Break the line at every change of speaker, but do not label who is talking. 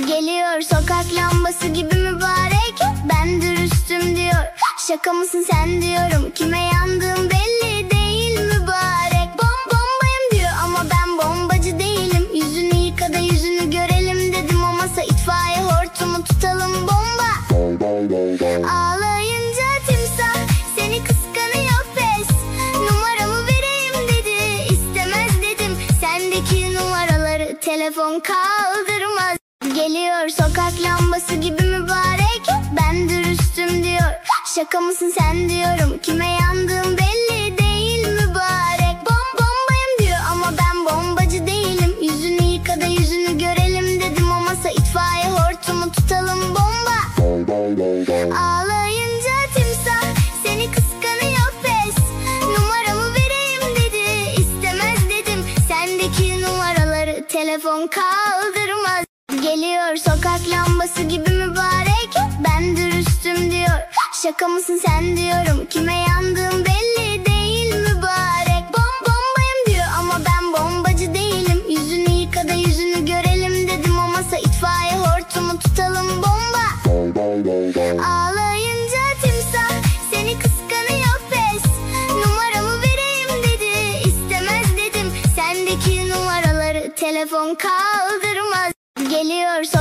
Geliyor sokak lambası gibi mübarek, ben dürüstüm diyor. Şaka mısın sen diyorum, kime yandığım belli değil mübarek. Bombayım diyor ama ben bombacı değilim. Yüzünü yıka da yüzünü görelim dedim. O masa itfaiye hortumu tutalım bomba. Ağlayınca timsah seni kıskanıyor pes. Numaramı vereyim dedi, istemez dedim. Sendeki numaraları telefon kaldırmaz. Geliyor sokak lambası gibi mübarek, ben dürüstüm diyor. Şaka mısın sen diyorum, kime yandığım belli değil mübarek. Bombayım diyor ama ben bombacı değilim. Yüzünü yıka da yüzünü görelim dedim. O masa itfaiye hortumu tutalım bomba. Ağlayınca timsah seni kıskanıyor pes. Numaramı vereyim dedi, istemez dedim. Sendeki numaraları telefon kaldırmaz. Geliyor sokak lambası gibi mübarek, ben dürüstüm diyor. Şaka mısın sen diyorum, kime yandığım belli değil mübarek. Bombayım diyor ama ben bombacı değilim. Yüzünü yıka da yüzünü görelim dedim. O masa itfaiye hortumu tutalım bomba. Ağlayınca timsah seni kıskanıyor pes. Numaramı vereyim dedi, istemez dedim. Sendeki numaraları telefon kal.